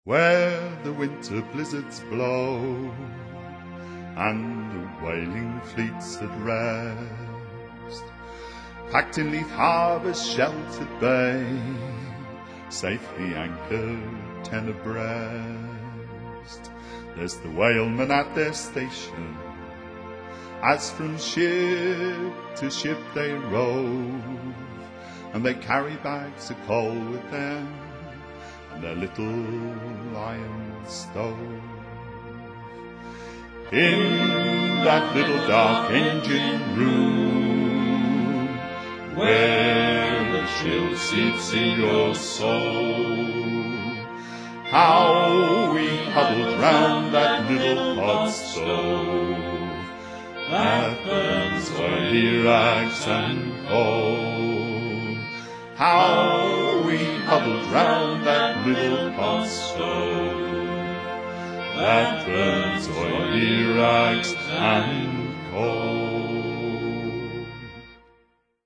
where the winter blizzards blow, and the whaling fleet's at rest, packed in Leith Harbour's sheltered bay, safely anchored 10 abreast. There's the whalemen at their station, as from ship to ship they rove, and they carry bags of coal with them, and their little iron stove. In that little dark engine room, where the chill seeps in your soul, how we huddled round that little pot stove that burns oily rags and coal. How we huddled round that little pot stove that burns oily rags and coal.